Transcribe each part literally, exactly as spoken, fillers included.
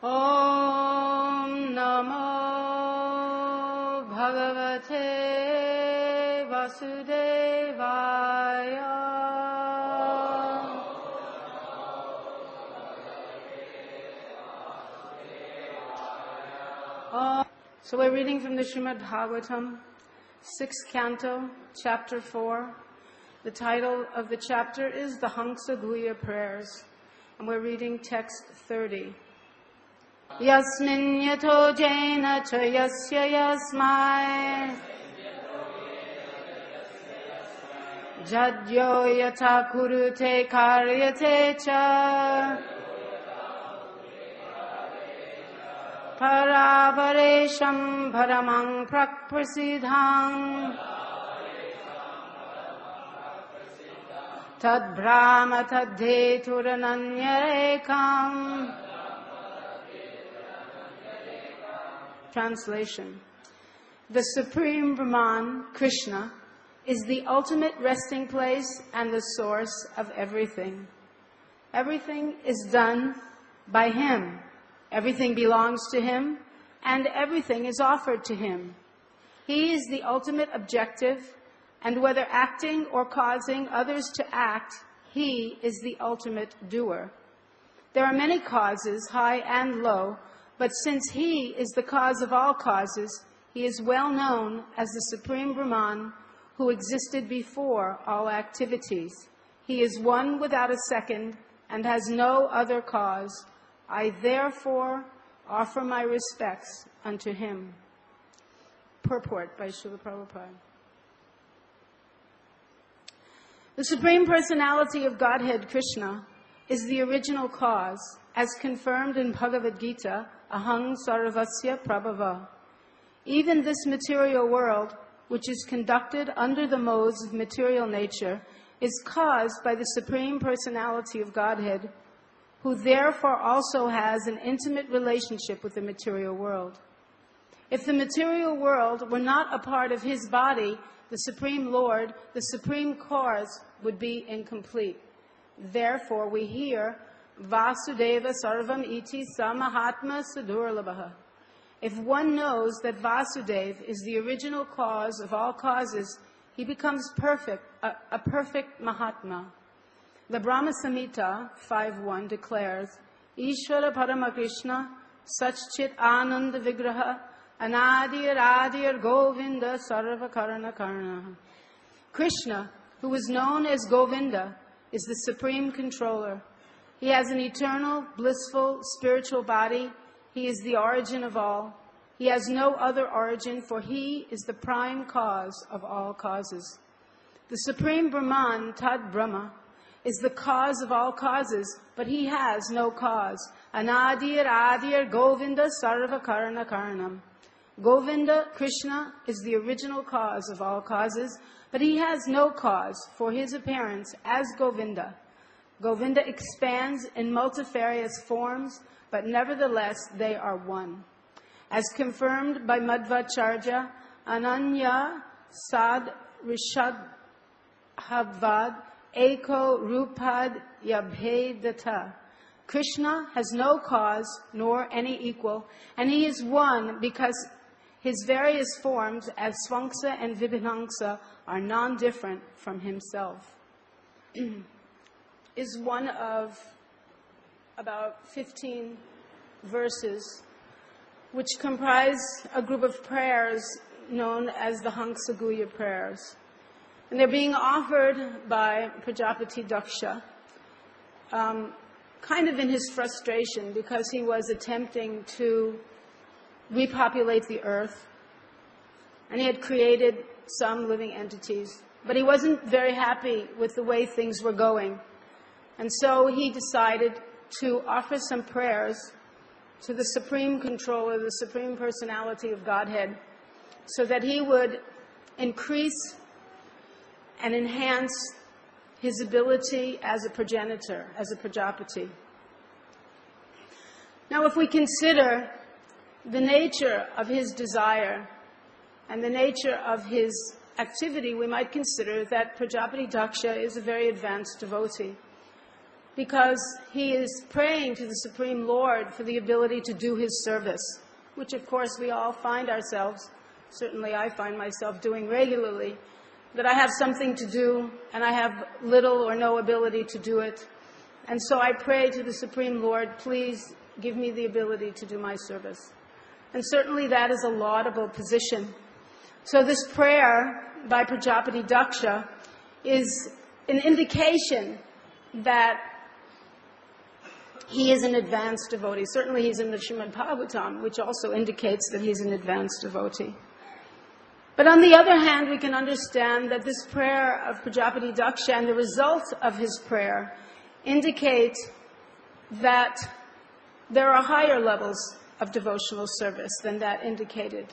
Om Namo Bhagavate Vasudevaya. Om. So we're reading from the Srimad Bhagavatam, sixth canto, chapter four. The title of the chapter is the Hangsa Guhya Prayers, and we're reading text thirty. Yasmin yato jena cha yasya yasmai jadyo yata kurute karyate cha paravaresham paramang prakprasidhang tad brahma tad dheturananyarekam. Translation. The Supreme Brahman, Krishna, is the ultimate resting place and the source of everything. Everything is done by Him. Everything belongs to Him, and everything is offered to Him. He is the ultimate objective, and whether acting or causing others to act, He is the ultimate doer. There are many causes, high and low, but since He is the cause of all causes, He is well known as the Supreme Brahman who existed before all activities. He is one without a second and has no other cause. I therefore offer my respects unto Him. Purport by Srila Prabhupada. The Supreme Personality of Godhead, Krishna, is the original cause, as confirmed in Bhagavad Gita, Ahang Sarvasya Prabhava. Even this material world, which is conducted under the modes of material nature, is caused by the Supreme Personality of Godhead, who therefore also has an intimate relationship with the material world. If the material world were not a part of His body, the Supreme Lord, the Supreme Cause, would be incomplete. Therefore, we hear, Vasudeva Sarvam Iti Samahatma Sadurlabha. If one knows that Vasudeva is the original cause of all causes, he becomes perfect, a, a perfect Mahatma. The Brahma Samhita five one declares, Ishvara Paramakrishna Satchit Ananda Vigraha Anadir Adir Govinda Sarva Karana Karana. Krishna, who is known as Govinda, is the supreme controller. He has an eternal, blissful, spiritual body. He is the origin of all. He has no other origin, for He is the prime cause of all causes. The Supreme Brahman, Tad Brahma, is the cause of all causes, but He has no cause. Anadir Adir Govinda Sarva Karana Karanam. Govinda, Krishna, is the original cause of all causes, but He has no cause for His appearance as Govinda. Govinda expands in multifarious forms, but nevertheless they are one. As confirmed by Madhvacharya, Ananya Sad Rishad Habvad Eko Rupad Yabhedata. Krishna has no cause nor any equal, and He is one because His various forms as Svangsa and Vibhinangsa are non-different from Himself. Is one of about fifteen verses which comprise a group of prayers known as the Hangsa Guhya prayers. And they're being offered by Prajapati Daksha, um, kind of in his frustration because he was attempting to repopulate the earth. And he had created some living entities. But he wasn't very happy with the way things were going. And so he decided to offer some prayers to the Supreme Controller, the Supreme Personality of Godhead, so that He would increase and enhance His ability as a progenitor, as a Prajapati. Now, if we consider the nature of His desire and the nature of His activity, we might consider that Prajapati Daksha is a very advanced devotee. because he is praying to the Supreme Lord for the ability to do his service, which of course we all find ourselves, certainly I find myself doing regularly, that I have something to do and I have little or no ability to do it. And so I pray to the Supreme Lord, please give me the ability to do my service. And certainly that is a laudable position. So this prayer by Prajapati Daksha is an indication that he is an advanced devotee. Certainly he's in the Srimad Bhagavatam, which also indicates that he's an advanced devotee. But on the other hand, we can understand that this prayer of Prajapati Daksha and the result of his prayer indicate that there are higher levels of devotional service than that indicated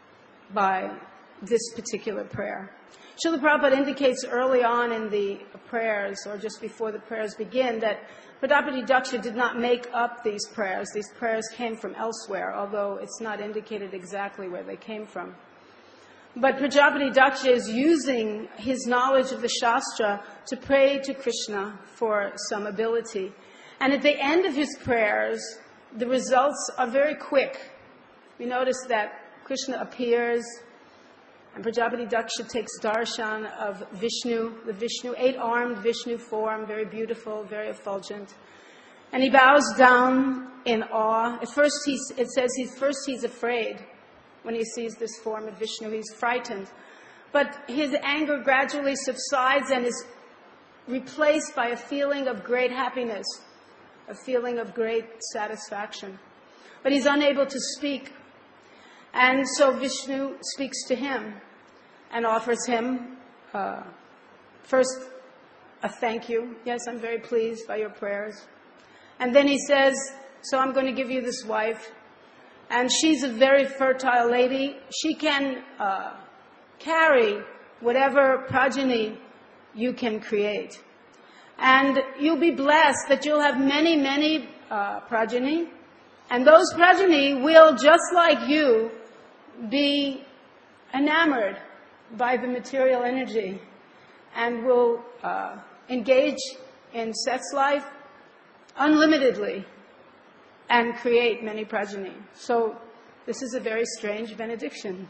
by this particular prayer. Srila Prabhupada indicates early on in the prayers, or just before the prayers begin, that Prajapati Daksha did not make up these prayers. These prayers came from elsewhere, although it's not indicated exactly where they came from. But Prajapati Daksha is using his knowledge of the Shastra to pray to Krishna for some ability. And at the end of his prayers, the results are very quick. We notice that Krishna appears, and Prajapati Daksha takes darshan of Vishnu, the Vishnu, eight-armed Vishnu form, very beautiful, very effulgent. And he bows down in awe. At first, he's, it says he's, first he's afraid. When he sees this form of Vishnu, he's frightened. But his anger gradually subsides and is replaced by a feeling of great happiness, a feeling of great satisfaction. But he's unable to speak. And so Vishnu speaks to him and offers him uh, first a thank you. Yes, I'm very pleased by your prayers. And then he says, so I'm going to give you this wife. And she's a very fertile lady. She can uh, carry whatever progeny you can create. And you'll be blessed that you'll have many, many uh, progeny. And those progeny will, just like you, be enamored by the material energy and will uh, engage in sex life unlimitedly and create many progeny. So this is a very strange benediction.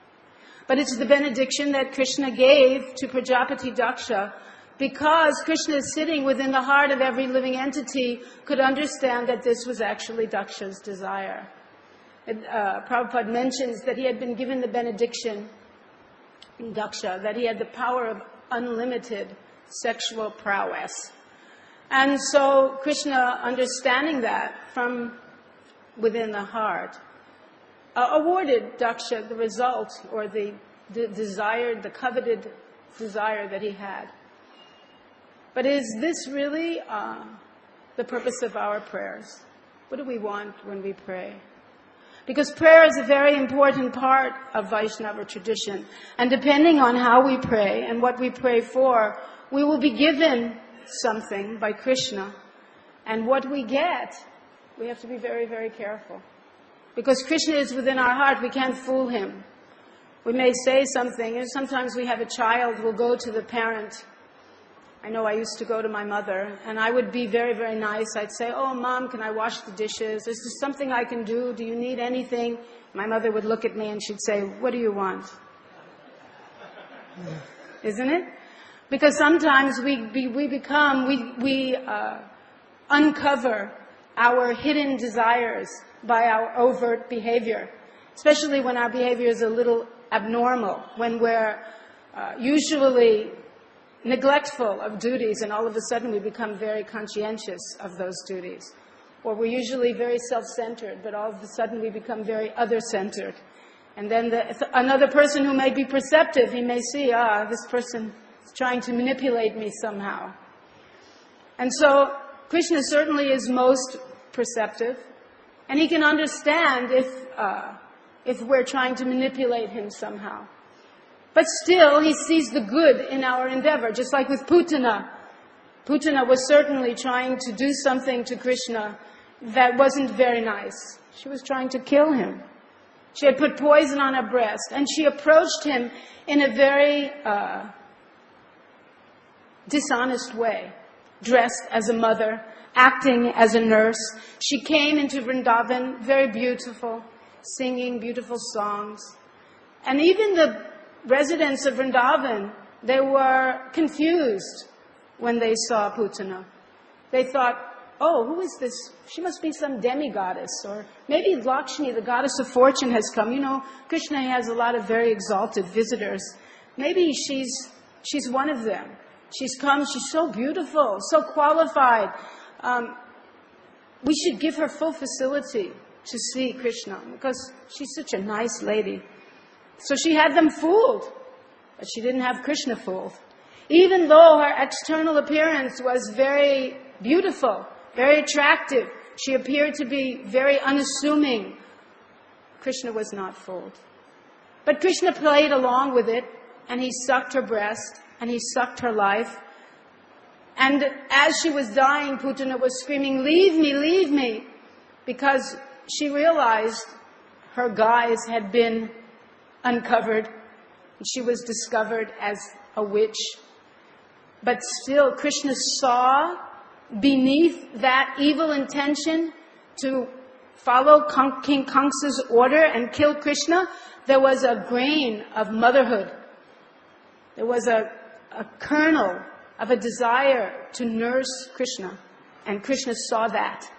But it's the benediction that Krishna gave to Prajapati Daksha because Krishna is sitting within the heart of every living entity, could understand that this was actually Daksha's desire. And, uh, Prabhupada mentions that he had been given the benediction in Daksha, that he had the power of unlimited sexual prowess. And so Krishna, understanding that from within the heart, uh, awarded Daksha the result, or the, the desired, the coveted desire that he had. But is this really uh, the purpose of our prayers? What do we want when we pray? Because prayer is a very important part of Vaishnava tradition. And depending on how we pray and what we pray for, we will be given something by Krishna. And what we get, we have to be very, very careful. Because Krishna is within our heart, we can't fool him. We may say something, and sometimes we have a child, we'll go to the parent. I know I used to go to my mother, and I would be very, very nice. I'd say, oh, Mom, can I wash the dishes? Is there something I can do? Do you need anything? My mother would look at me and she'd say, what do you want? Isn't it? Because sometimes we, we, we become, we, we uh, uncover our hidden desires by our overt behavior, especially when our behavior is a little abnormal, when we're uh, usually neglectful of duties, and all of a sudden we become very conscientious of those duties. Or we're usually very self-centered, but all of a sudden we become very other-centered. And then the, another person who may be perceptive, he may see, ah, this person is trying to manipulate me somehow. And so Krishna certainly is most perceptive, and he can understand if, uh, if we're trying to manipulate him somehow. But still, he sees the good in our endeavor, just like with Putana. Putana was certainly trying to do something to Krishna that wasn't very nice. She was trying to kill him. She had put poison on her breast, and she approached him in a very uh, dishonest way. dressed as a mother, acting as a nurse. She came into Vrindavan, very beautiful, singing beautiful songs. And even the residents of Vrindavan, they were confused when they saw Putana. They thought, oh, who is this? She must be some demigoddess. Or maybe Lakshmi, the goddess of fortune, has come. You know, Krishna has a lot of very exalted visitors. Maybe she's, she's one of them. She's come, she's so beautiful, so qualified. Um, we should give her full facility to see Krishna because she's such a nice lady. So she had them fooled, but she didn't have Krishna fooled. Even though her external appearance was very beautiful, very attractive, she appeared to be very unassuming, Krishna was not fooled. But Krishna played along with it, and he sucked her breast, and he sucked her life. And as she was dying, Putana was screaming, leave me, leave me, because she realized her guise had been uncovered. And she was discovered as a witch. But still, Krishna saw beneath that evil intention to follow King Kamsa's order and kill Krishna, there was a grain of motherhood. There was a, a kernel of a desire to nurse Krishna. And Krishna saw that.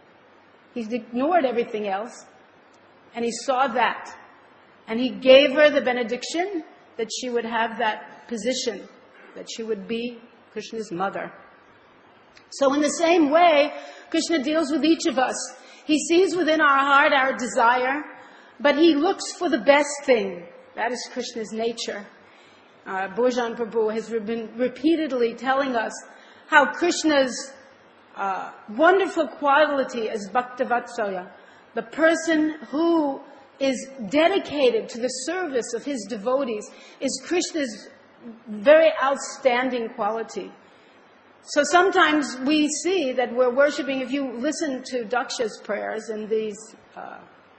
He ignored everything else. And he saw that. And he gave her the benediction that she would have that position, that she would be Krishna's mother. So in the same way, Krishna deals with each of us. He sees within our heart our desire, but he looks for the best thing. That is Krishna's nature. Uh, Bhujan Prabhu has been repeatedly telling us how Krishna's uh, wonderful quality as Bhaktavatsalya, the person who is dedicated to the service of his devotees, is Krishna's very outstanding quality. So sometimes we see that we're worshipping, if you listen to Daksha's prayers and these uh,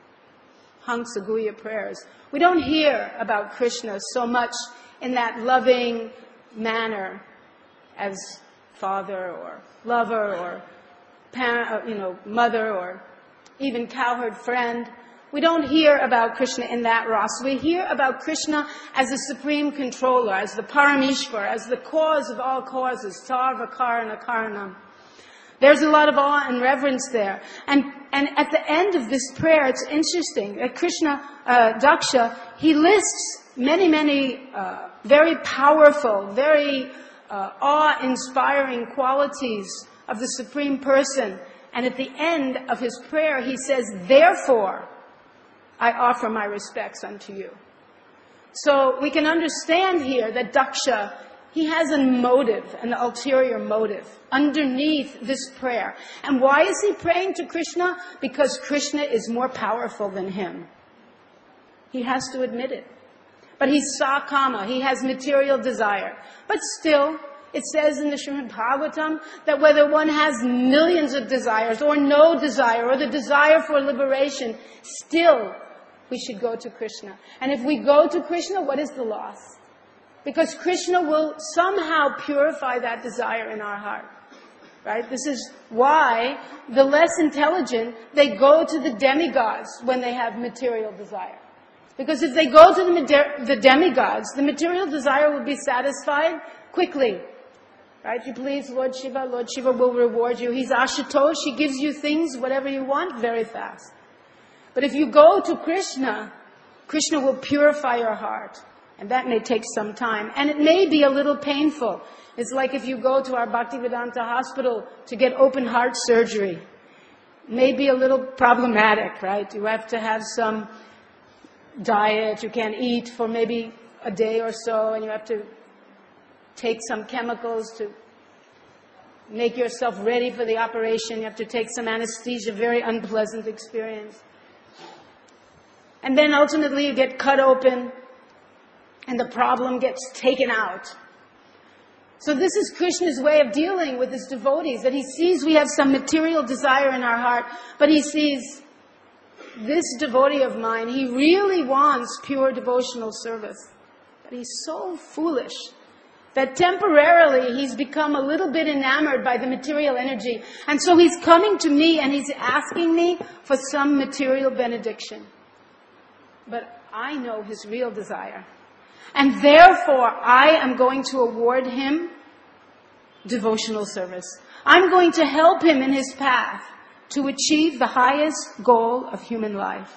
Hamsa Guhya prayers, we don't hear about Krishna so much in that loving manner as father or lover or parent, you know, mother or even cowherd friend. We don't hear about Krishna in that rasa. We hear about Krishna as the supreme controller, as the Parameshwar, as the cause of all causes, Sarva Karana Karanam. There's a lot of awe and reverence there. And, and at the end of this prayer, it's interesting that Krishna, uh, Daksha, he lists many, many uh, very powerful, very uh, awe-inspiring qualities of the Supreme Person. And at the end of his prayer, he says, therefore, I offer my respects unto you. So we can understand here that Daksha, he has a motive, an ulterior motive, underneath this prayer. And why is he praying to Krishna? Because Krishna is more powerful than him. He has to admit it. But he's sakama, he has material desire. But still, it says in the Srimad Bhagavatam that whether one has millions of desires or no desire or the desire for liberation, still we should go to Krishna. And if we go to Krishna, what is the loss? Because Krishna will somehow purify that desire in our heart. Right? This is why the less intelligent, they go to the demigods when they have material desire. Because if they go to the, the demigods, the material desire will be satisfied quickly. Right? You please Lord Shiva, Lord Shiva will reward you. He's Ashutosh, he gives you things, whatever you want, very fast. But if you go to Krishna, Krishna will purify your heart. And that may take some time. And it may be a little painful. It's like if you go to our Bhaktivedanta hospital to get open heart surgery. It may be a little problematic, right? You have to have some diet. You can't eat for maybe a day or so. And you have to take some chemicals to make yourself ready for the operation. You have to take some anesthesia. Very unpleasant experience. And then ultimately you get cut open and the problem gets taken out. So this is Krishna's way of dealing with his devotees, that he sees we have some material desire in our heart, but he sees this devotee of mine, he really wants pure devotional service. But he's so foolish that temporarily he's become a little bit enamored by the material energy. And so he's coming to me and he's asking me for some material benediction. But I know his real desire. And therefore, I am going to award him devotional service. I'm going to help him in his path to achieve the highest goal of human life.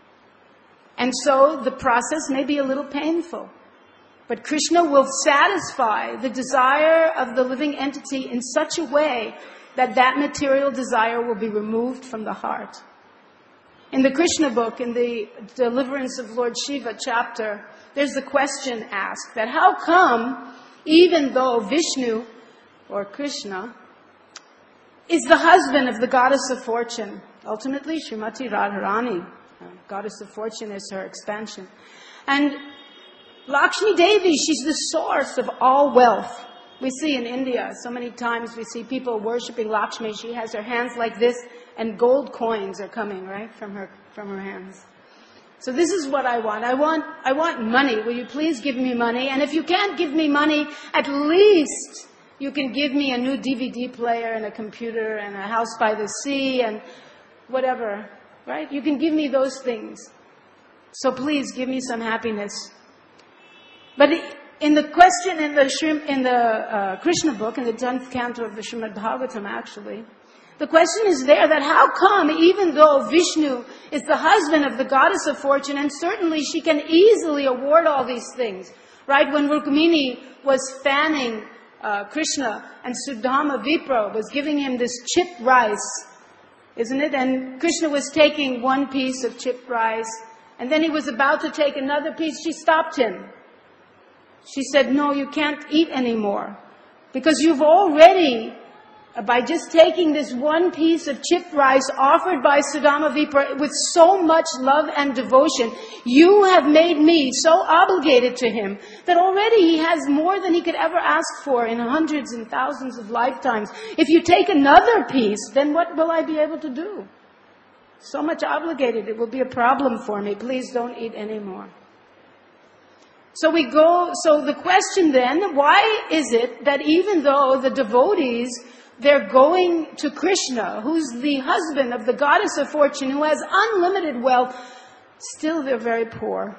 And so the process may be a little painful. But Krishna will satisfy the desire of the living entity in such a way that that material desire will be removed from the heart. In the Krishna book, in the Deliverance of Lord Shiva chapter, there's the question asked that how come, even though Vishnu, or Krishna, is the husband of the goddess of fortune, ultimately Srimati Radharani, goddess of fortune is her expansion, and Lakshmi Devi, she's the source of all wealth. We see in India, so many times we see people worshipping Lakshmi. She has her hands like this, and gold coins are coming, right, from her from her hands. So this is what I want. I want I want money. Will you please give me money? And if you can't give me money, at least you can give me a new D V D player and a computer and a house by the sea and whatever, right? You can give me those things. So please give me some happiness. But in the question in the Shrim, in the uh, Krishna book, in the tenth canto of the Srimad Bhagavatam, actually, the question is there that how come, even though Vishnu is the husband of the goddess of fortune, and certainly she can easily award all these things, right? When Rukmini was fanning uh, Krishna and Sudama Vipra was giving him this chipped rice, isn't it? And Krishna was taking one piece of chipped rice, and then he was about to take another piece. She stopped him. She said, no, you can't eat anymore. Because you've already, by just taking this one piece of chipped rice offered by Sudama Vipra with so much love and devotion, you have made me so obligated to him that already he has more than he could ever ask for in hundreds and thousands of lifetimes. If you take another piece, then what will I be able to do? So much obligated, it will be a problem for me. Please don't eat anymore. So we go, so the question then, why is it that even though the devotees, they're going to Krishna, who's the husband of the goddess of fortune, who has unlimited wealth, still they're very poor.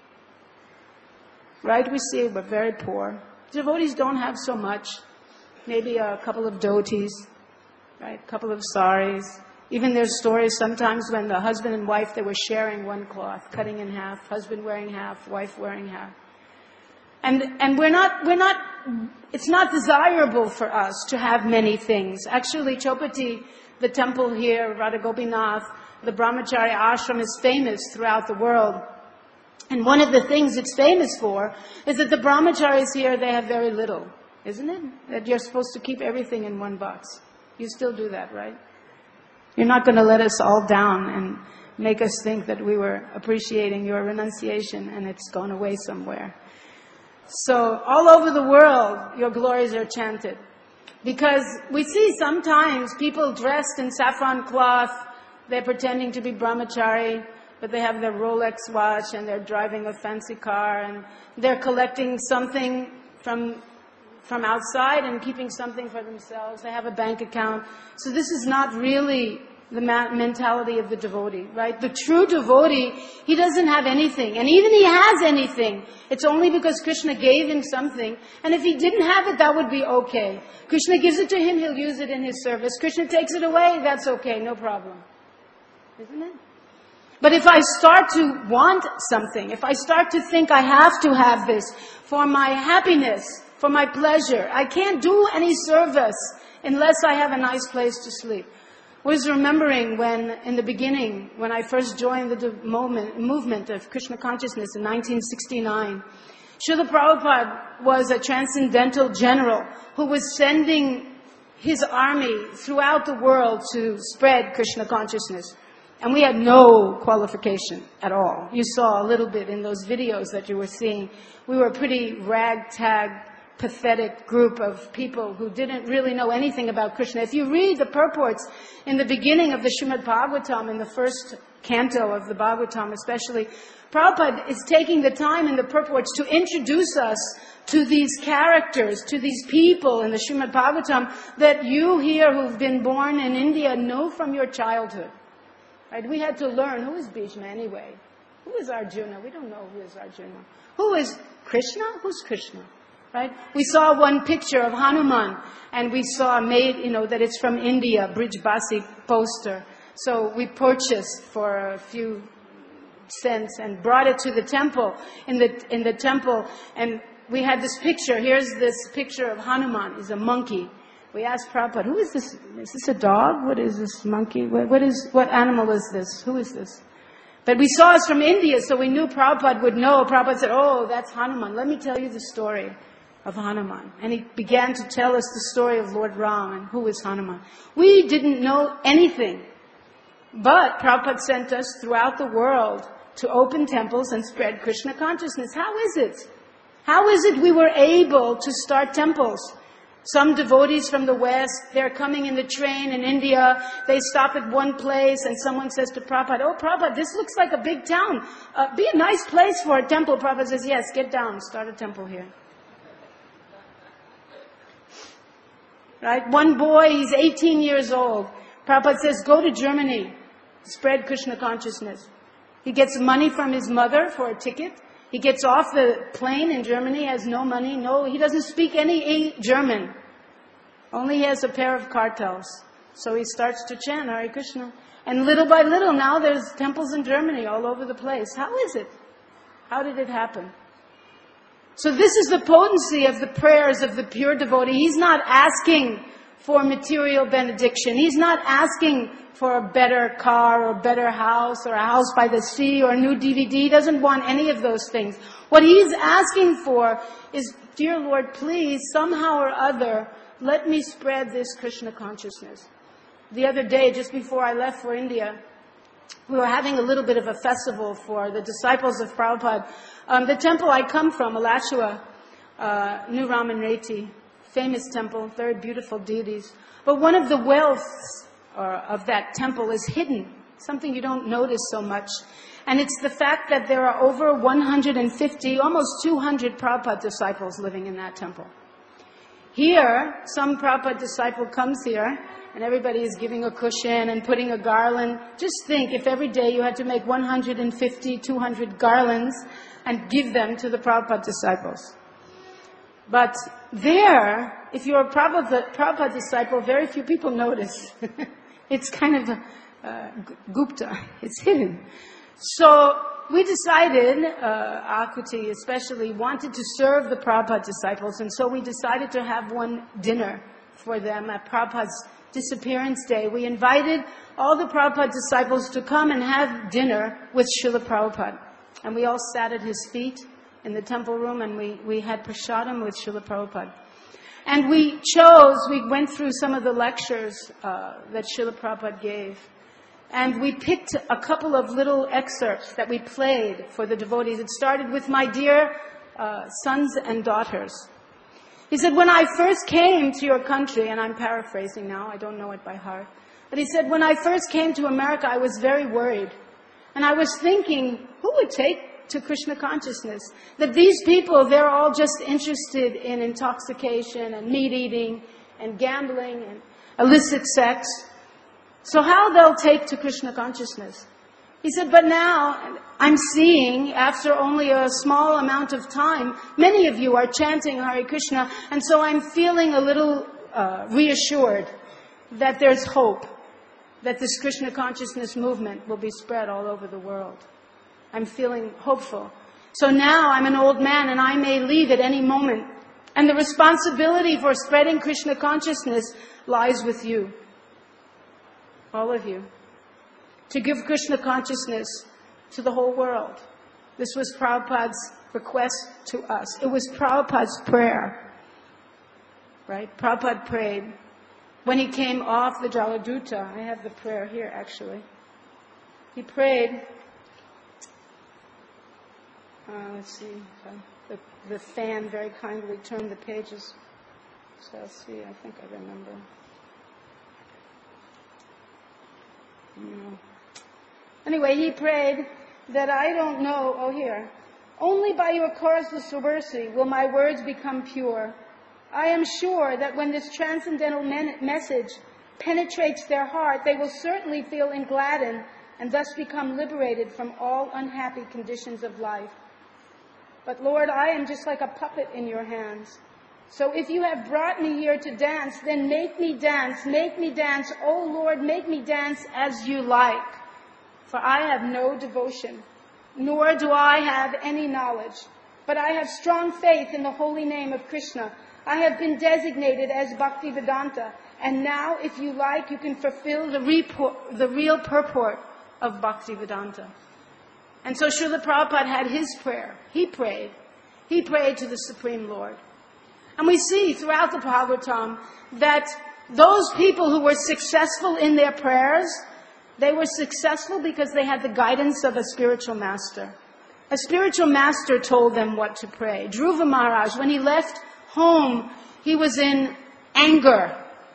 Right? We see we're very poor. Devotees don't have so much. Maybe a couple of dhotis, right? A couple of saris. Even there's stories sometimes when the husband and wife, they were sharing one cloth, cutting in half, husband wearing half, wife wearing half. And and we're not, we're not, it's not desirable for us to have many things. Actually, Chopati, the temple here, Radha Gopinath, the Brahmachari ashram is famous throughout the world. And one of the things it's famous for is that the Brahmacharis here, they have very little, isn't it? That you're supposed to keep everything in one box. You still do that, right? You're not going to let us all down and make us think that we were appreciating your renunciation and it's gone away somewhere. So all over the world, your glories are chanted. Because we see sometimes people dressed in saffron cloth, they're pretending to be brahmachari, but they have their Rolex watch and they're driving a fancy car and they're collecting something from from outside and keeping something for themselves. They have a bank account. So this is not really the ma- mentality of the devotee, right? The true devotee, he doesn't have anything. And even he has anything, it's only because Krishna gave him something. And if he didn't have it, that would be okay. Krishna gives it to him, he'll use it in his service. Krishna takes it away, that's okay, no problem. Isn't it? But if I start to want something, if I start to think I have to have this for my happiness, for my pleasure, I can't do any service unless I have a nice place to sleep. I was remembering when, in the beginning, when I first joined the moment, movement of Krishna consciousness in nineteen sixty-nine, Srila Prabhupada was a transcendental general who was sending his army throughout the world to spread Krishna consciousness. And we had no qualification at all. You saw a little bit in those videos that you were seeing. We were pretty ragtag pathetic group of people who didn't really know anything about Krishna. If you read the purports in the beginning of the Srimad Bhagavatam, in the first canto of the Bhagavatam especially, Prabhupada is taking the time in the purports to introduce us to these characters, to these people in the Srimad Bhagavatam that you here who've been born in India know from your childhood. Right? We had to learn, who is Bhishma anyway? Who is Arjuna? We don't know who is Arjuna. Who is Krishna? Who's Krishna? Right? We saw one picture of Hanuman, and we saw made, you know, that it's from India, Brij Basi poster. So we purchased for a few cents and brought it to the temple, in the in the temple, and we had this picture. Here's this picture of Hanuman. He's a monkey. We asked Prabhupada, who is this? Is this a dog? What is this monkey? What, what is, what animal is this? Who is this? But we saw it's from India, so we knew Prabhupada would know. Prabhupada said, oh, that's Hanuman. Let me tell you the story of Hanuman. And he began to tell us the story of Lord Ram and who is Hanuman. We didn't know anything. But Prabhupada sent us throughout the world to open temples and spread Krishna consciousness. How is it? How is it we were able to start temples? Some devotees from the West, they're coming in the train in India, they stop at one place and someone says to Prabhupada, oh Prabhupada, this looks like a big town. Uh, be a nice place for a temple. Prabhupada says, yes, get down, start a temple here. Right? One boy, he's eighteen years old. Prabhupada says, go to Germany, spread Krishna consciousness. He gets money from his mother for a ticket. He gets off the plane in Germany, has no money, no, he doesn't speak any German. Only he has a pair of cartels. So he starts to chant Hare Krishna. And little by little now there's temples in Germany all over the place. How is it? How did it happen? So this is the potency of the prayers of the pure devotee. He's not asking for material benediction. He's not asking for a better car or a better house or a house by the sea or a new D V D. He doesn't want any of those things. What he's asking for is, dear Lord, please, somehow or other, let me spread this Krishna consciousness. The other day, just before I left for India, we were having a little bit of a festival for the disciples of Prabhupada. Um, the temple I come from, Alachua, uh, New Raman Reti, famous temple, very beautiful deities. But one of the wealths uh, of that temple is hidden, something you don't notice so much. And it's the fact that there are over one hundred fifty, almost two hundred Prabhupada disciples living in that temple. Here, some Prabhupada disciple comes here, and everybody is giving a cushion and putting a garland. Just think, if every day you had to make one hundred fifty, two hundred garlands and give them to the Prabhupada disciples. But there, if you're a Prabhupada, Prabhupada disciple, very few people notice. It's kind of a, uh, gupta. It's hidden. So we decided, uh, Akuti especially, wanted to serve the Prabhupada disciples, and so we decided to have one dinner for them at Prabhupada's disappearance day. We invited all the Prabhupada disciples to come and have dinner with Srila Prabhupada. And we all sat at his feet in the temple room, and we, we had prasadam with Srila Prabhupada. And we chose, we went through some of the lectures uh, that Srila Prabhupada gave. And we picked a couple of little excerpts that we played for the devotees. It started with my dear uh, sons and daughters. He said, when I first came to your country, and I'm paraphrasing now, I don't know it by heart, but he said, when I first came to America, I was very worried. And I was thinking, who would take to Krishna consciousness? That these people, they're all just interested in intoxication and meat eating and gambling and illicit sex. So how they'll take to Krishna consciousness? He said, but now I'm seeing, after only a small amount of time, many of you are chanting Hare Krishna, and so I'm feeling a little uh, reassured that there's hope, that this Krishna consciousness movement will be spread all over the world. I'm feeling hopeful. So now I'm an old man and I may leave at any moment. And the responsibility for spreading Krishna consciousness lies with you. All of you. To give Krishna consciousness to the whole world. This was Prabhupada's request to us. It was Prabhupada's prayer. Right? Prabhupada prayed. When he came off the Jaladuta, I have the prayer here actually. He prayed, Uh, let's see. The, the fan very kindly turned the pages. So I'll see. I think I remember. Mm. Anyway, he prayed that I don't know. Oh, here. Only by your causeless mercy will my words become pure. I am sure that when this transcendental men- message penetrates their heart, they will certainly feel engladdened and thus become liberated from all unhappy conditions of life. But Lord, I am just like a puppet in your hands. So if you have brought me here to dance, then make me dance, make me dance. Oh Lord, make me dance as you like. For I have no devotion, nor do I have any knowledge. But I have strong faith in the holy name of Krishna. I have been designated as Bhaktivedanta. And now, if you like, you can fulfill the, report, the real purport of Bhaktivedanta. And so Srila Prabhupada had his prayer. He prayed. He prayed to the Supreme Lord. And we see throughout the Bhagavatam that those people who were successful in their prayers, they were successful because they had the guidance of a spiritual master. A spiritual master told them what to pray. Dhruva Maharaj, when he left home, he was in anger.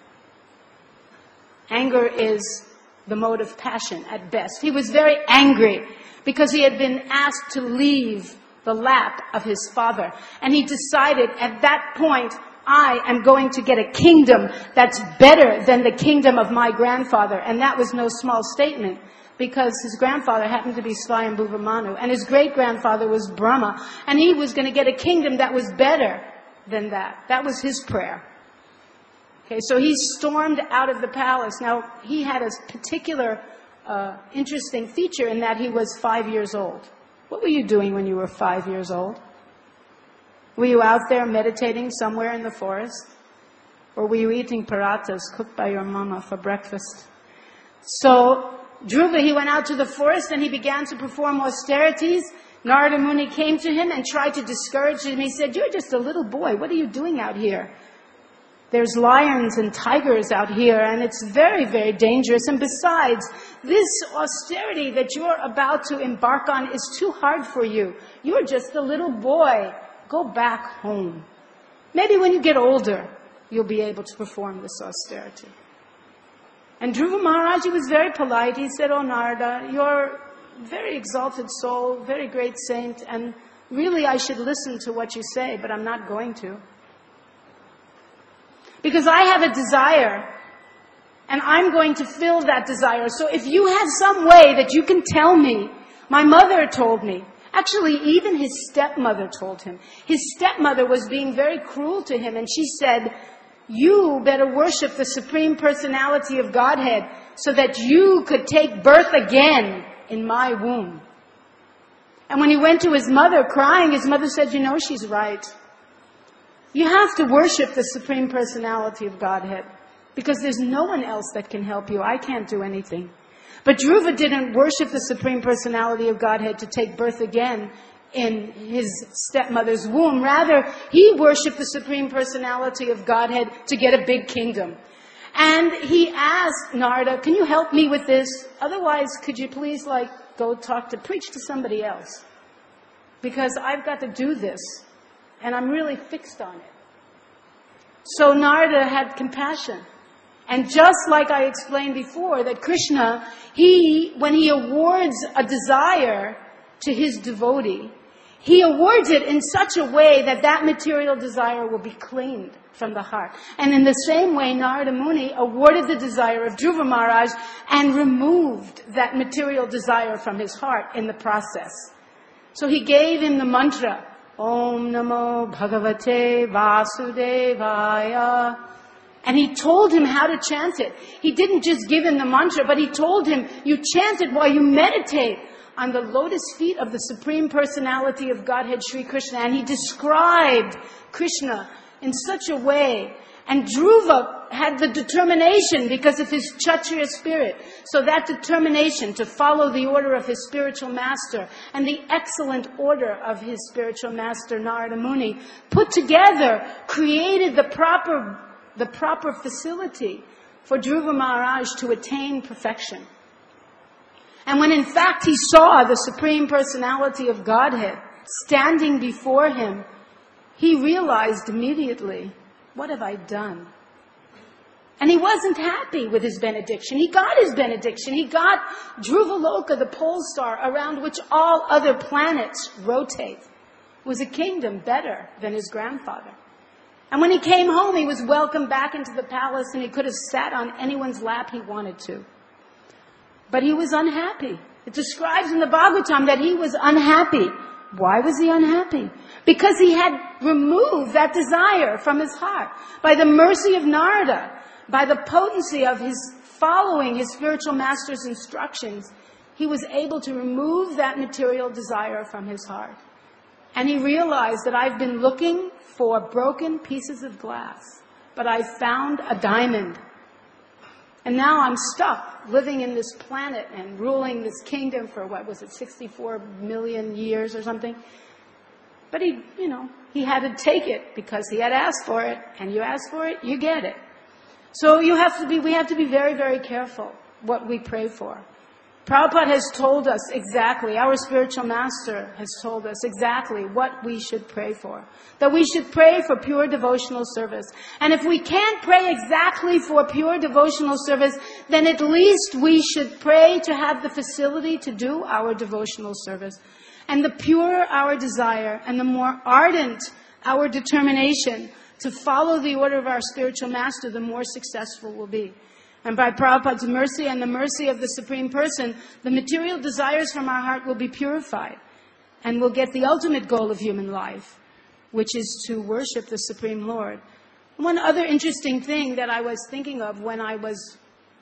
Anger is the mode of passion at best. He was very angry because he had been asked to leave the lap of his father. And he decided at that point, I am going to get a kingdom that's better than the kingdom of my grandfather. And that was no small statement, because his grandfather happened to be Swayambhuva Manu, and his great-grandfather was Brahma, and he was going to get a kingdom that was better than that. That was his prayer. Okay, so he stormed out of the palace. Now, he had a particular uh, interesting feature in that he was five years old. What were you doing when you were five years old? Were you out there meditating somewhere in the forest? Or were you eating parathas cooked by your mama for breakfast? So, Dhruva, he went out to the forest and he began to perform austerities. Narada Muni came to him and tried to discourage him. He said, you're just a little boy. What are you doing out here? There's lions and tigers out here, and it's very, very dangerous. And besides, this austerity that you're about to embark on is too hard for you. You're just a little boy. Go back home. Maybe when you get older, you'll be able to perform this austerity. And Dhruva Maharaj, he was very polite. He said, oh Narada, you're a very exalted soul, very great saint, and really I should listen to what you say, but I'm not going to. Because I have a desire, and I'm going to fill that desire. So if you have some way that you can tell me, my mother told me, actually even his stepmother told him. His stepmother was being very cruel to him, and she said, you better worship the Supreme Personality of Godhead so that you could take birth again in my womb. And when he went to his mother crying, his mother said, you know, she's right. You have to worship the Supreme Personality of Godhead because there's no one else that can help you. I can't do anything. But Dhruva didn't worship the Supreme Personality of Godhead to take birth again in his stepmother's womb. Rather, he worshipped the Supreme Personality of Godhead to get a big kingdom. And he asked Narada, can you help me with this? Otherwise, could you please, like, go talk to, preach to somebody else? Because I've got to do this. And I'm really fixed on it. So Narada had compassion. And just like I explained before, that Krishna, he, when he awards a desire to his devotee, he awards it in such a way that that material desire will be cleaned from the heart. And in the same way, Narada Muni awarded the desire of Dhruva Maharaj and removed that material desire from his heart in the process. So he gave him the mantra, Om Namo Bhagavate Vasudevaya. And he told him how to chant it. He didn't just give him the mantra, but he told him, you chant it while you meditate on the lotus feet of the Supreme Personality of Godhead, Sri Krishna. And he described Krishna in such a way. And Dhruva had the determination because of his Kshatriya spirit. So that determination to follow the order of his spiritual master and the excellent order of his spiritual master, Narada Muni, put together, created the proper, the proper facility for Dhruva Maharaj to attain perfection. And when in fact he saw the Supreme Personality of Godhead, standing before him, he realized immediately, what have I done? And he wasn't happy with his benediction. He got his benediction. He got Dhruvaloka, the pole star, around which all other planets rotate. It was a kingdom better than his grandfather. And when he came home, he was welcomed back into the palace, and he could have sat on anyone's lap he wanted to. But he was unhappy. It describes in the Bhagavatam that he was unhappy. Why was he unhappy? Because he had removed that desire from his heart. By the mercy of Narada, by the potency of his following his spiritual master's instructions, he was able to remove that material desire from his heart. And he realized that I've been looking for broken pieces of glass, but I found a diamond. And now I'm stuck living in this planet and ruling this kingdom for, what was it, sixty-four million years or something. But he, you know, he had to take it because he had asked for it, and you ask for it, you get it. So you have to be, we have to be very, very careful what we pray for. Prabhupada has told us exactly, our spiritual master has told us exactly what we should pray for. That we should pray for pure devotional service. And if we can't pray exactly for pure devotional service, then at least we should pray to have the facility to do our devotional service. And the purer our desire and the more ardent our determination to follow the order of our spiritual master, the more successful we'll be. And by Prabhupada's mercy and the mercy of the Supreme Person, the material desires from our heart will be purified. And we'll get the ultimate goal of human life, which is to worship the Supreme Lord. One other interesting thing that I was thinking of when I was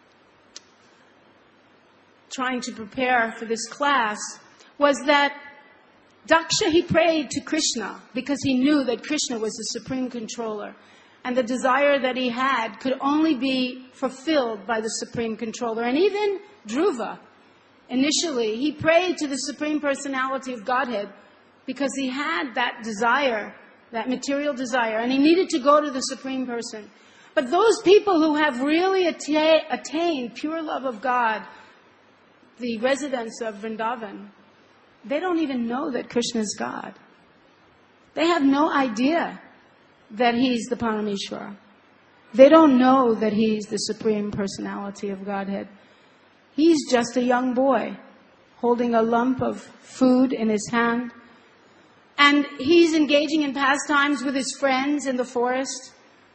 trying to prepare for this class was that Daksha, he prayed to Krishna because he knew that Krishna was the supreme controller. And the desire that he had could only be fulfilled by the Supreme Controller. And even Dhruva, initially, he prayed to the Supreme Personality of Godhead because he had that desire, that material desire, and he needed to go to the Supreme Person. But those people who have really atta- attained pure love of God, the residents of Vrindavan, they don't even know that Krishna is God. They have no idea that he's the Parameshwara. They don't know that he's the Supreme Personality of Godhead. He's just a young boy holding a lump of food in his hand. And he's engaging in pastimes with his friends in the forest.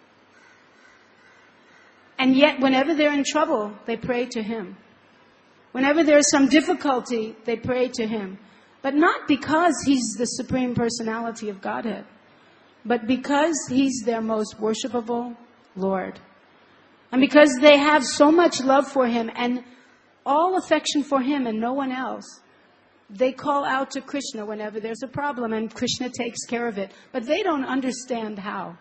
And yet, whenever they're in trouble, they pray to him. Whenever there's some difficulty, they pray to him. But not because he's the Supreme Personality of Godhead, but because he's their most worshipable Lord. And because they have so much love for him and all affection for him and no one else, they call out to Krishna whenever there's a problem, and Krishna takes care of it. But they don't understand how.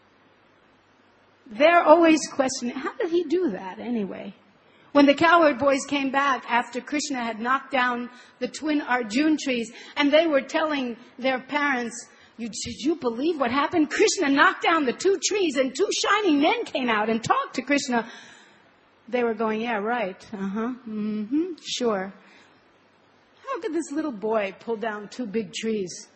They're always questioning, how did he do that anyway? When the cowherd boys came back after Krishna had knocked down the twin Arjun trees, and they were telling their parents, You, did you believe what happened? Krishna knocked down the two trees and two shining men came out and talked to Krishna. They were going, yeah, right. Uh-huh. Mm-hmm. Sure. How could this little boy pull down two big trees?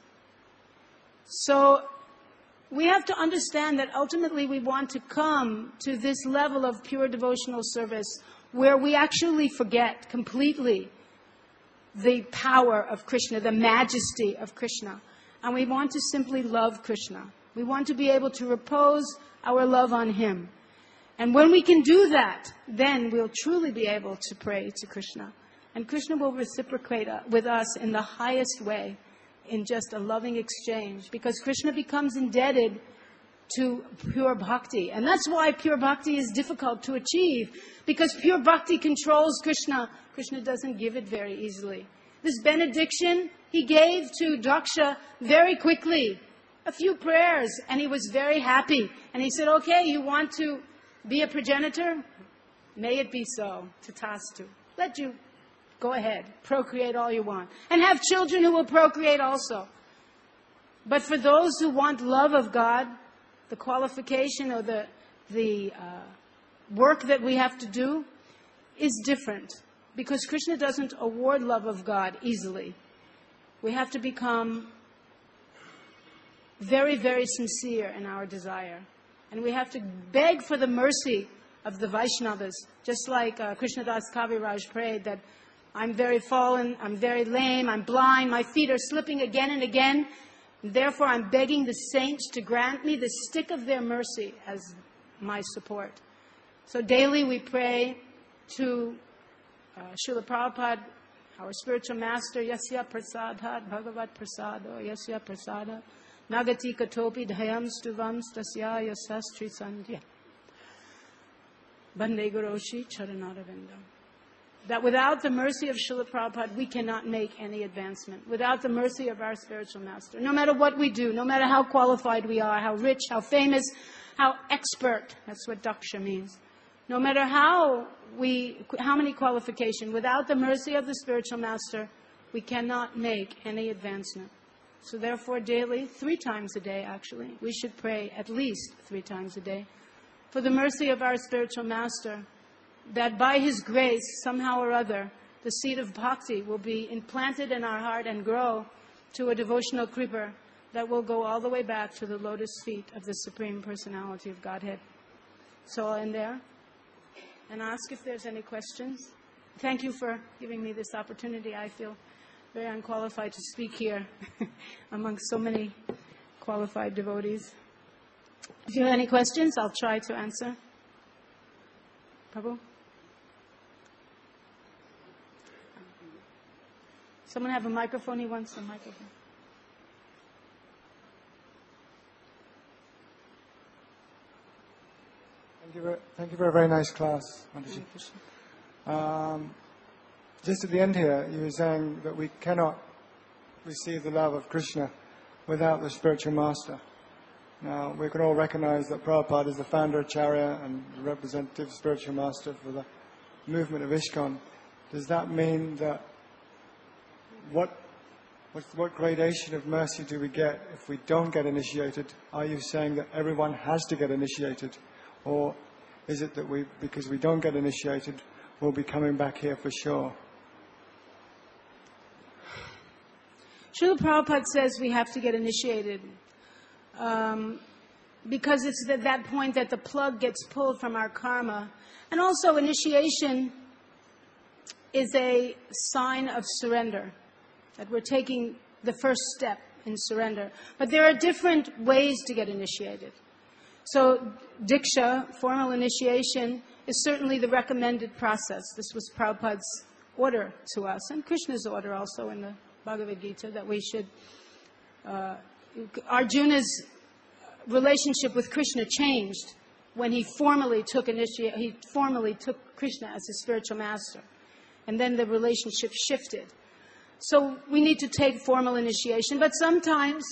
So we have to understand that ultimately we want to come to this level of pure devotional service where we actually forget completely the power of Krishna, the majesty of Krishna. And we want to simply love Krishna. We want to be able to repose our love on him. And when we can do that, then we'll truly be able to pray to Krishna. And Krishna will reciprocate with us in the highest way, in just a loving exchange. Because Krishna becomes indebted to pure bhakti. And that's why pure bhakti is difficult to achieve. Because pure bhakti controls Krishna. Krishna doesn't give it very easily. This benediction he gave to Daksha very quickly. A few prayers, and he was very happy. And he said, okay, you want to be a progenitor? May it be so. Tatastu. Let you go ahead. Procreate all you want. And have children who will procreate also. But for those who want love of God, the qualification or the, the uh, work that we have to do is different. Because Krishna doesn't award love of God easily. We have to become very, very sincere in our desire. And we have to beg for the mercy of the Vaishnavas, just like uh, Krishnadas Kaviraj prayed that I'm very fallen, I'm very lame, I'm blind, my feet are slipping again and again. Therefore, I'm begging the saints to grant me the stick of their mercy as my support. So daily we pray to uh, Srila Prabhupada, our spiritual master, Yasya Prasadhat Bhagavat Prasado, Yasya Prasada, Nagati Katopi Dhayam Stuvam Stasya Yasastri Sandhya, Bande Guroshi Charanaravinda. That without the mercy of Srila Prabhupada, we cannot make any advancement. Without the mercy of our spiritual master. No matter what we do, no matter how qualified we are, how rich, how famous, how expert, that's what daksha means. No matter how we, how many qualifications, without the mercy of the spiritual master, we cannot make any advancement. So therefore, daily, three times a day actually, we should pray at least three times a day for the mercy of our spiritual master, that by His grace, somehow or other, the seed of bhakti will be implanted in our heart and grow to a devotional creeper that will go all the way back to the lotus feet of the Supreme Personality of Godhead. So I'll end there and ask if there's any questions. Thank you for giving me this opportunity. I feel very unqualified to speak here amongst so many qualified devotees. If you have any questions, I'll try to answer. Prabhu? Someone have a microphone? He wants a microphone. Thank you, very, thank you for a very nice class, Mataji. Um, just at the end here, you were saying that we cannot receive the love of Krishna without the spiritual master. Now, we can all recognize that Prabhupada is the founder Acharya and the representative spiritual master for the movement of ISKCON. Does that mean that what, what, what gradation of mercy do we get if we don't get initiated? Are you saying that everyone has to get initiated? Or is it that we, because we don't get initiated, we'll be coming back here for sure? Srila Prabhupada says we have to get initiated. Um, because it's at that point that the plug gets pulled from our karma. And also initiation is a sign of surrender, that we're taking the first step in surrender. But there are different ways to get initiated. So Diksha, formal initiation, is certainly the recommended process. This was Prabhupada's order to us, and Krishna's order also in the Bhagavad Gita, that we should... Uh, Arjuna's relationship with Krishna changed when he formally took initiate. He formally took Krishna as his spiritual master, and then the relationship shifted. So we need to take formal initiation, but sometimes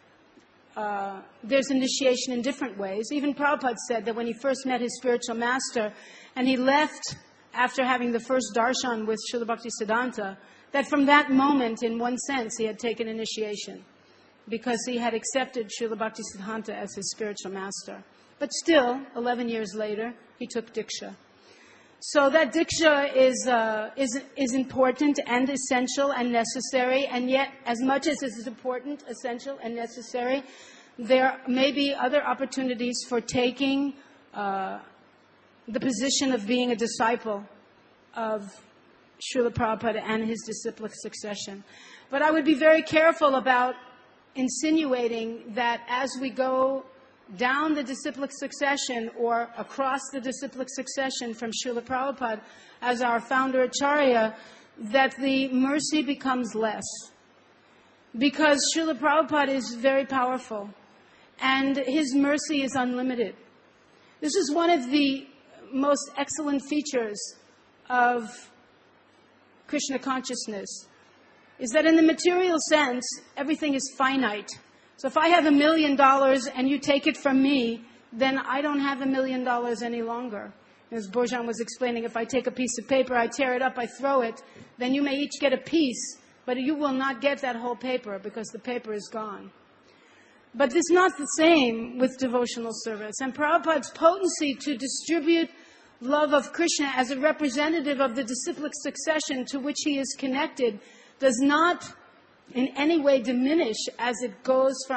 uh, there's initiation in different ways. Even Prabhupada said that when he first met his spiritual master, and he left after having the first darshan with Srila Bhaktisiddhanta, that from that moment, in one sense, he had taken initiation, because he had accepted Srila Bhaktisiddhanta as his spiritual master. But still, eleven years later, he took Diksha. So that Diksha is, uh, is, is important and essential and necessary, and yet, as much as it is important, essential, and necessary, there may be other opportunities for taking uh, the position of being a disciple of Srila Prabhupada and his disciplic succession. But I would be very careful about insinuating that as we go down the disciplic succession or across the disciplic succession from Srila Prabhupada as our founder Acharya, that the mercy becomes less. Because Srila Prabhupada is very powerful and his mercy is unlimited. This is one of the most excellent features of Krishna consciousness, is that in the material sense, everything is finite. So if I have a million dollars and you take it from me, then I don't have a million dollars any longer. As Bojan was explaining, if I take a piece of paper, I tear it up, I throw it, then you may each get a piece, but you will not get that whole paper because the paper is gone. But it's not the same with devotional service. And Prabhupada's potency to distribute love of Krishna as a representative of the disciplic succession to which he is connected does not in any way diminish as it goes from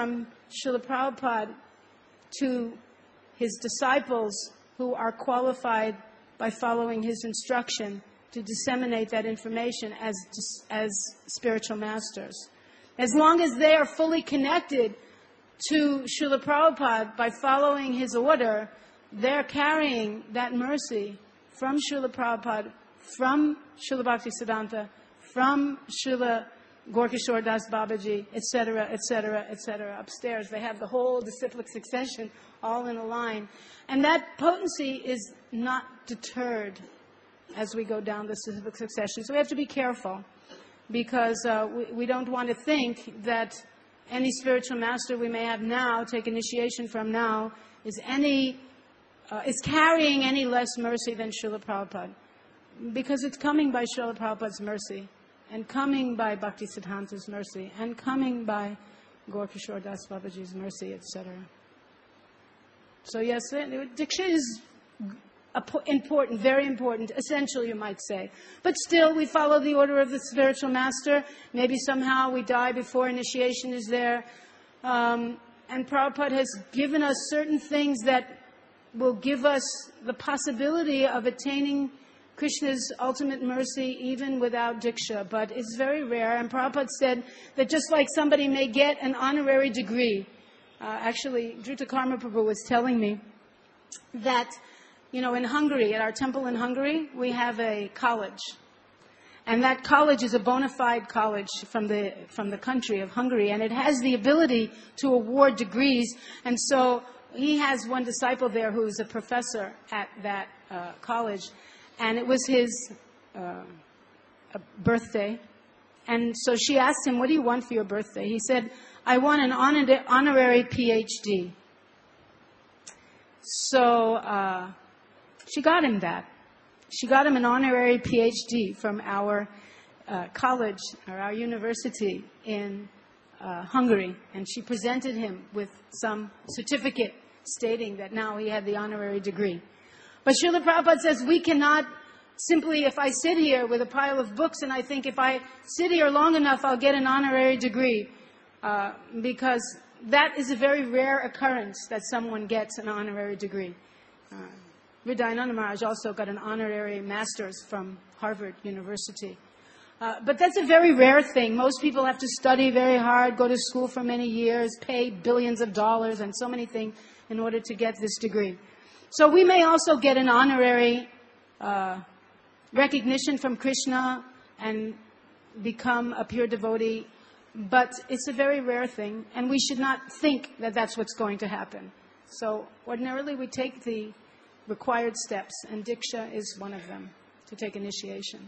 Srila Prabhupada to his disciples who are qualified by following his instruction to disseminate that information as, as spiritual masters. As long as they are fully connected to Srila Prabhupada by following his order, they're carrying that mercy from Srila Prabhupada, from Srila Bhaktisiddhanta, from Srila Gaura Das Babaji, et cetera, et cetera, et cetera. Upstairs, they have the whole disciplic succession all in a line. And that potency is not deterred as we go down the disciplic succession. So we have to be careful, because uh, we, we don't want to think that any spiritual master we may have now, take initiation from now, is any uh, is carrying any less mercy than Srila Prabhupada. Because it's coming by Srila Prabhupada's mercy, and coming by Bhaktisiddhanta's mercy, and coming by Gaura Kishore Das Babaji's mercy, et cetera. So yes, Diksha is important, very important, essential, you might say. But still, we follow the order of the spiritual master. Maybe somehow we die before initiation is there. Um, and Prabhupada has given us certain things that will give us the possibility of attaining Krishna's ultimate mercy even without Diksha. But it's very rare. And Prabhupada said that just like somebody may get an honorary degree, uh, actually, Dhruta Karma Prabhu was telling me that, you know, in Hungary, at our temple in Hungary, we have a college. And that college is a bona fide college from the, from the country of Hungary. And it has the ability to award degrees. And so he has one disciple there who's a professor at that uh, college. And it was his uh, birthday. And so she asked him, what do you want for your birthday? He said, I want an honor- honorary P H D. So uh, she got him that. She got him an honorary P H D from our uh, college, or our university in uh, Hungary. And she presented him with some certificate stating that now he had the honorary degree. But Srila Prabhupada says we cannot simply, if I sit here with a pile of books and I think if I sit here long enough I'll get an honorary degree, uh, because that is a very rare occurrence that someone gets an honorary degree. Uh, Hridayananda Maharaj also got an honorary master's from Harvard University. Uh, but that's a very rare thing. Most people have to study very hard, go to school for many years, pay billions of dollars and so many things in order to get this degree. So we may also get an honorary uh, recognition from Krishna and become a pure devotee, but it's a very rare thing, and we should not think that that's what's going to happen. So ordinarily we take the required steps, and Diksha is one of them, to take initiation.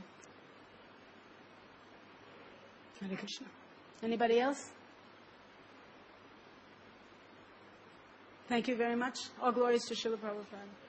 Hare Krishna. Anybody else? Thank you very much. All glories to Srila Prabhupada.